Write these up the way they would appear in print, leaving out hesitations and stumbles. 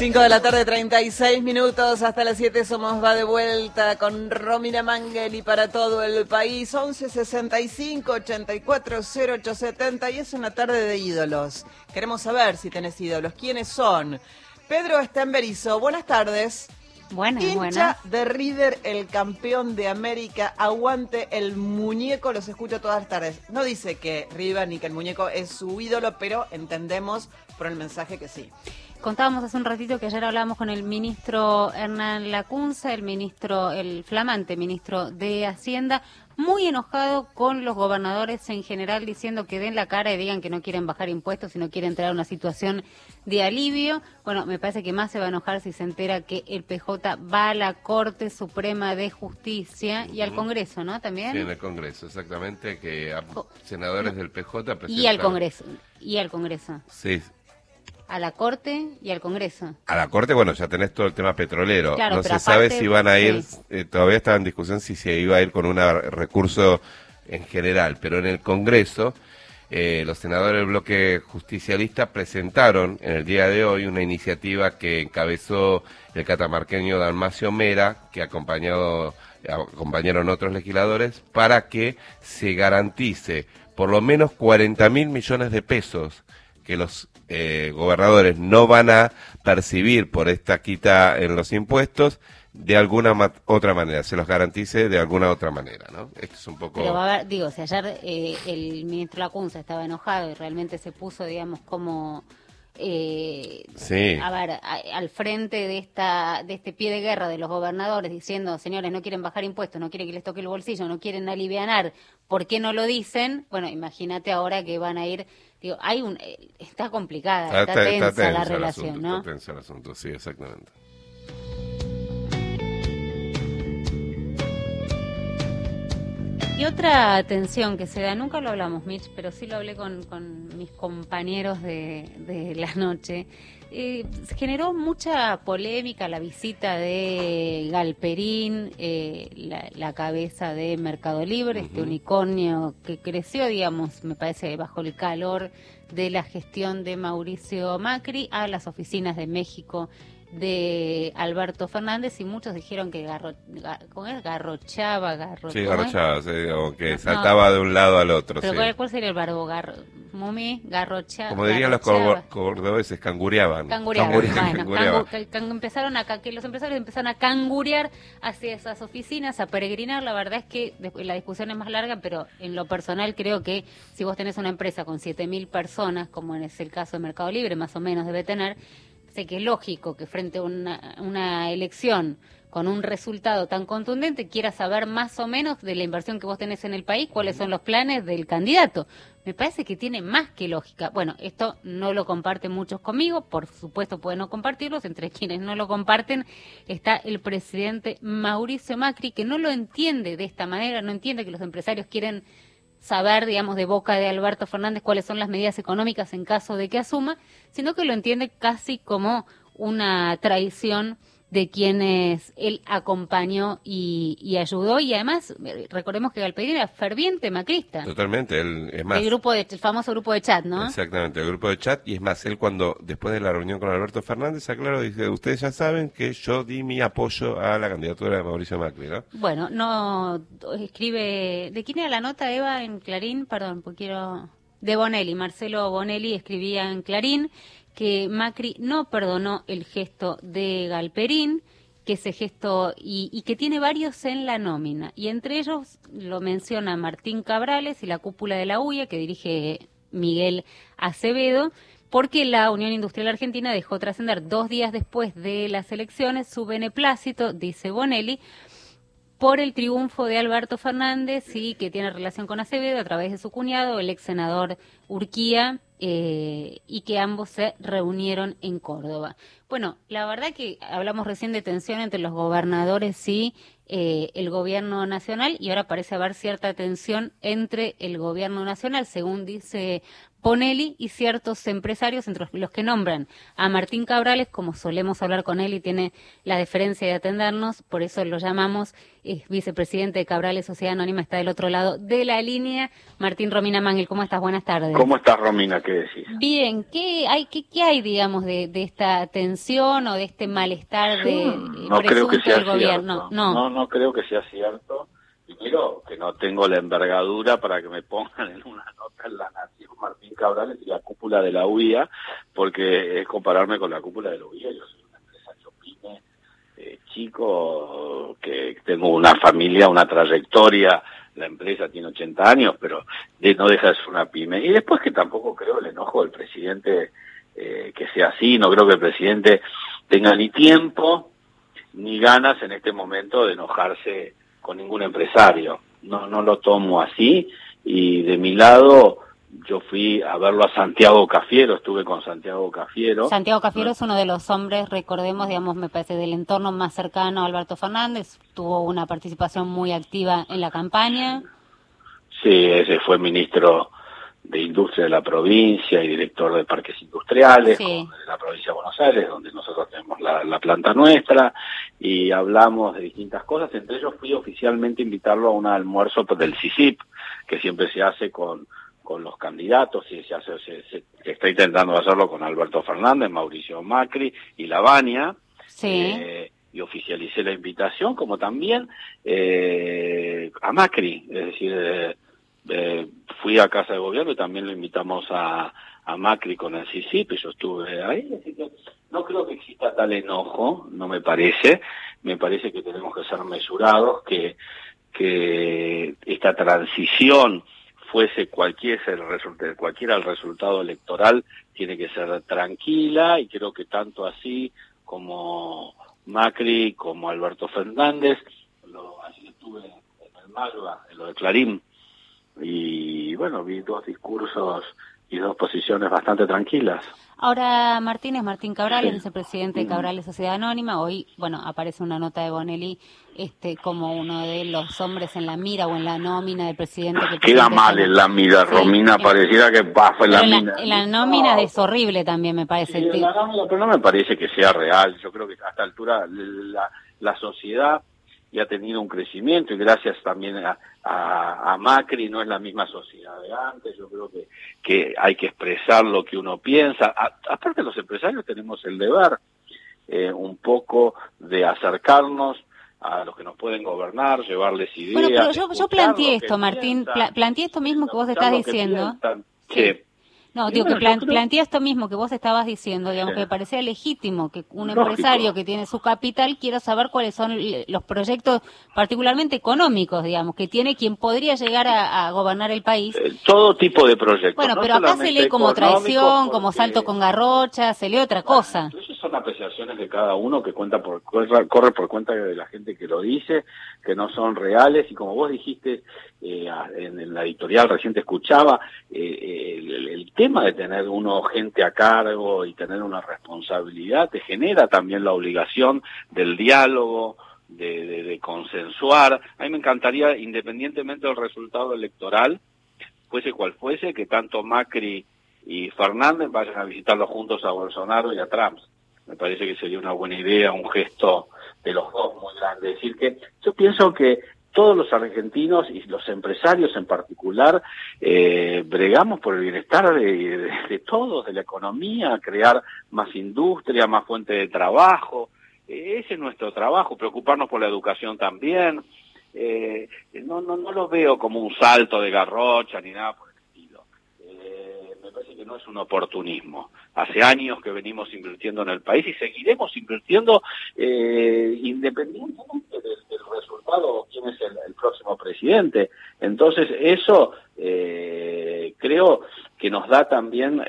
5 de la tarde, 36 minutos, hasta las 7 somos Va de Vuelta con Romina Mangel para todo el país, 1165-840870, y es una tarde de ídolos. Queremos saber si tenés ídolos, ¿quiénes son? Pedro está en Berisso, buenas tardes. Hincha de River, el campeón de América, aguante el muñeco, los escucho todas las tardes. No dice que River ni que el muñeco es su ídolo, pero entendemos por el mensaje que sí. Contábamos hace un ratito que ayer hablábamos con el ministro Hernán Lacunza, el flamante ministro de Hacienda, muy enojado con los gobernadores en general, diciendo que den la cara y digan que no quieren bajar impuestos, sino quieren entrar a una situación de alivio. Bueno, me parece que más se va a enojar si se entera que el PJ va a la Corte Suprema de Justicia y al Congreso, ¿no? También. Sí, en el Congreso, exactamente, que senadores del PJ presentaron. Y al Congreso. Sí. A la Corte y al Congreso. A la Corte, bueno, ya tenés todo el tema petrolero. Claro, no pero se sabe aparte, si van a ir, sí. Todavía estaba en discusión si se iba a ir con un recurso en general, pero en el Congreso los senadores del bloque justicialista presentaron en el día de hoy una iniciativa que encabezó el catamarqueño Dalmacio Mera, que acompañaron otros legisladores, para que se garantice por lo menos 40.000 millones de pesos que los gobernadores no van a percibir por esta quita en los impuestos de alguna otra manera, se los garantice de alguna otra manera, ¿no? Esto es un poco... Pero si ayer el ministro Lacunza estaba enojado y realmente se puso, digamos, como... sí. Al frente de este pie de guerra de los gobernadores, diciendo, señores, no quieren bajar impuestos, no quieren que les toque el bolsillo, no quieren alivianar, ¿por qué no lo dicen? Bueno, imagínate ahora que van a ir... Digo, está complicada, está tensa la relación, ¿no? Está tensa el asunto, sí, exactamente. Y otra tensión que se da, nunca lo hablamos, Mitch, pero sí lo hablé con mis compañeros de la noche. Generó mucha polémica la visita de Galperín, la cabeza de Mercado Libre, este unicornio que creció, digamos, me parece, bajo el calor de la gestión de Mauricio Macri, a las oficinas de México de Alberto Fernández, y muchos dijeron que garrochaba, sí, o que saltaba de un lado al otro. Pero sí. ¿cuál sería el verbo? Garrochaba. Como dirían los cordobeses, cangureaban. Bueno, empezaron que los empresarios empezaron a cangurear hacia esas oficinas, a peregrinar. La verdad es que la discusión es más larga, pero en lo personal creo que si vos tenés una empresa con 7.000 personas, como es el caso de Mercado Libre, más o menos debe tener, sé que es lógico que frente a una elección con un resultado tan contundente quiera saber más o menos de la inversión que vos tenés en el país, cuáles son los planes del candidato. Me parece que tiene más que lógica. Bueno, esto no lo comparten muchos conmigo, por supuesto pueden no compartirlos, entre quienes no lo comparten está el presidente Mauricio Macri, que no lo entiende de esta manera, no entiende que los empresarios quieren saber, digamos, de boca de Alberto Fernández cuáles son las medidas económicas en caso de que asuma, sino que lo entiende casi como una traición de quienes él acompañó y ayudó, y además recordemos que Galperín era ferviente macrista. Totalmente, él es más. El famoso grupo de chat, ¿no? Exactamente, el grupo de chat, y es más, él cuando, después de la reunión con Alberto Fernández, aclaró, dice, ustedes ya saben que yo di mi apoyo a la candidatura de Mauricio Macri, ¿no? Bueno, no escribe, ¿de quién era la nota, Eva, en Clarín? Perdón, porque de Bonelli, Marcelo Bonelli escribía en Clarín que Macri no perdonó el gesto de Galperín, que ese gesto, y que tiene varios en la nómina, y entre ellos lo menciona Martín Cabrales y la cúpula de la UIA, que dirige Miguel Acevedo, porque la Unión Industrial Argentina dejó trascender 2 días después de las elecciones su beneplácito, dice Bonelli, por el triunfo de Alberto Fernández, y que tiene relación con Acevedo a través de su cuñado, el ex senador Urquía, y que ambos se reunieron en Córdoba. Bueno, la verdad que hablamos recién de tensión entre los gobernadores y el gobierno nacional, y ahora parece haber cierta tensión entre el gobierno nacional, según dice Ponelli y ciertos empresarios, entre los que nombran a Martín Cabrales, como solemos hablar con él y tiene la deferencia de atendernos, por eso lo llamamos, es vicepresidente de Cabrales Sociedad Anónima, está del otro lado de la línea. Martín Romina Mangel, ¿cómo estás? Buenas tardes. ¿Cómo estás, Romina? ¿Qué decís? Bien, ¿qué hay digamos, de esta tensión o de este malestar de no creo que sea del gobierno? No creo que sea cierto. Primero, que no tengo la envergadura para que me pongan en una nota en La Nación Martín Cabrales y la cúpula de la UIA, porque es compararme con la cúpula de la UIA. Yo soy una empresario pyme, chico, que tengo una familia, una trayectoria. La empresa tiene 80 años, pero no deja de ser una pyme. Y después que tampoco creo el enojo del presidente que sea así. No creo que el presidente tenga ni tiempo ni ganas en este momento de enojarse con ningún empresario. No lo tomo así, y de mi lado yo fui a verlo a Santiago Cafiero, estuve con Santiago Cafiero. Santiago Cafiero es uno de los hombres, recordemos, digamos, me parece, del entorno más cercano a Alberto Fernández, tuvo una participación muy activa en la campaña. Sí, ese fue ministro de Industria de la provincia y director de parques industriales, sí, de la provincia de Buenos Aires, donde nosotros tenemos la planta nuestra, y hablamos de distintas cosas. Entre ellos fui oficialmente a invitarlo a un almuerzo del CICIP, que siempre se hace con los candidatos, y se está intentando hacerlo con Alberto Fernández, Mauricio Macri y Lavagna. Sí. Y oficialicé la invitación, como también a Macri, es decir, fui a Casa de Gobierno y también lo invitamos a Macri con el CICIP, y yo estuve ahí, así que no creo que exista tal enojo, no me parece que tenemos que ser mesurados, que esta transición, fuese cualquiera el resultado electoral, tiene que ser tranquila, y creo que tanto así como Macri como Alberto Fernández, así estuve en el Malva, en lo de Clarín, y bueno, vi dos discursos y dos posiciones bastante tranquilas. Ahora Martín Cabrales, sí, vicepresidente de Cabrales Sociedad Anónima, hoy, bueno, aparece una nota de Bonelli como uno de los hombres en la mira o en la nómina del presidente. Queda mal en la mira, sí, Romina, pareciera que bajo en la nómina. En la nómina es horrible también, me parece. Sí, en la nómina, pero no me parece que sea real. Yo creo que a esta altura la sociedad ya ha tenido un crecimiento, y gracias también a Macri no es la misma sociedad de antes. Yo creo que hay que expresar lo que uno piensa. Aparte, los empresarios tenemos el deber un poco de acercarnos a los que nos pueden gobernar, llevarles ideas. Bueno, pero yo planteé esto, Martín, planteé esto mismo que vos estás diciendo. Sí. No, digo que plantea esto mismo que vos estabas diciendo, digamos, que me parecía legítimo que un empresario que tiene su capital quiera saber cuáles son los proyectos particularmente económicos, digamos, que tiene quien podría llegar a gobernar el país. Todo tipo de proyectos. Bueno, pero acá se lee como traición, como salto con garrocha, se lee otra cosa. Esas son apreciaciones de cada uno que corre por cuenta de la gente que lo dice, que no son reales, y como vos dijiste en la editorial, recién te escuchaba, el tema de tener gente a cargo y tener una responsabilidad te genera también la obligación del diálogo, de consensuar. A mí me encantaría, independientemente del resultado electoral, fuese cual fuese, que tanto Macri y Fernández vayan a visitarlos juntos a Bolsonaro y a Trump. Me parece que sería una buena idea, un gesto de los dos muy grande. Es decir, que yo pienso que todos los argentinos y los empresarios en particular bregamos por el bienestar de todos, de la economía, crear más industria, más fuente de trabajo. Ese es nuestro trabajo, preocuparnos por la educación también. No lo veo como un salto de garrocha ni nada por el estilo. Me parece que no es un oportunismo. Hace años que venimos invirtiendo en el país y seguiremos invirtiendo independientemente del resultado o quién es el próximo presidente. Entonces eso creo que nos da también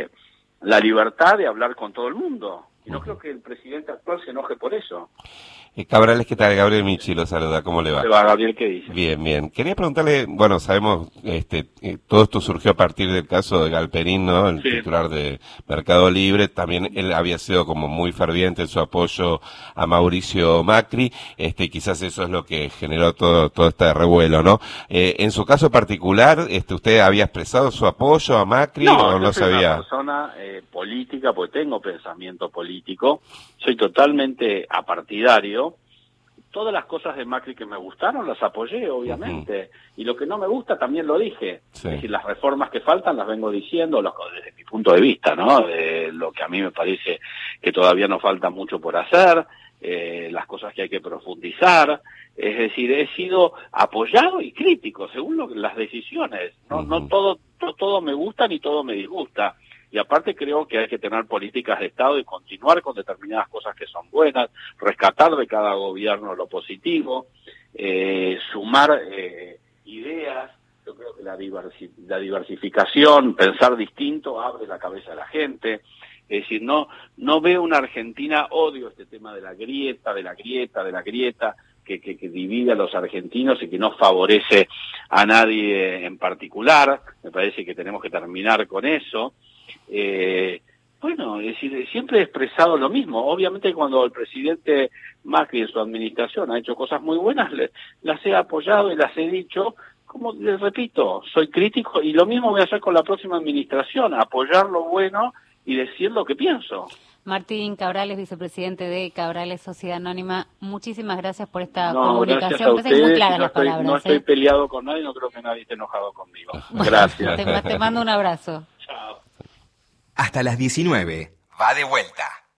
la libertad de hablar con todo el mundo. Y no creo que el presidente actual se enoje por eso. Cabrales, ¿qué tal? Gabriel Michi lo saluda, ¿cómo le va? ¿Cómo le va, Gabriel? ¿Qué dice? Bien, bien. Quería preguntarle, bueno, sabemos, todo esto surgió a partir del caso de Galperín, ¿no? El titular de Mercado Libre. También él había sido como muy ferviente en su apoyo a Mauricio Macri. Quizás eso es lo que generó todo este revuelo, ¿no? En su caso particular, ¿usted había expresado su apoyo a Macri o no sabía? Yo soy una persona política, porque tengo pensamiento político. Soy totalmente apartidario. Todas las cosas de Macri que me gustaron las apoyé, obviamente, y lo que no me gusta también lo dije. Sí. Es decir, las reformas que faltan las vengo diciendo desde mi punto de vista, ¿no? De lo que a mí me parece que todavía nos falta mucho por hacer, las cosas que hay que profundizar. Es decir, he sido apoyado y crítico según las decisiones. No todo me gusta ni todo me disgusta. Y aparte creo que hay que tener políticas de Estado y continuar con determinadas cosas que son buenas, rescatar de cada gobierno lo positivo, sumar ideas. Yo creo que la diversificación, pensar distinto, abre la cabeza a la gente. Es decir, no veo una Argentina, odio este tema de la grieta, que divide a los argentinos y que no favorece a nadie en particular. Me parece que tenemos que terminar con eso. Bueno, es decir, siempre he expresado lo mismo. Obviamente cuando el presidente Macri en su administración ha hecho cosas muy buenas, las he apoyado y las he dicho. Como les repito, soy crítico y lo mismo voy a hacer con la próxima administración, apoyar lo bueno y decir lo que pienso. Martín Cabrales, vicepresidente de Cabrales Sociedad Anónima, muchísimas gracias por esta comunicación. Gracias a muy claras las palabras. No estoy peleado con nadie, no creo que nadie esté enojado conmigo. Gracias. Te mando un abrazo. Chao. Hasta las 19. Va de vuelta.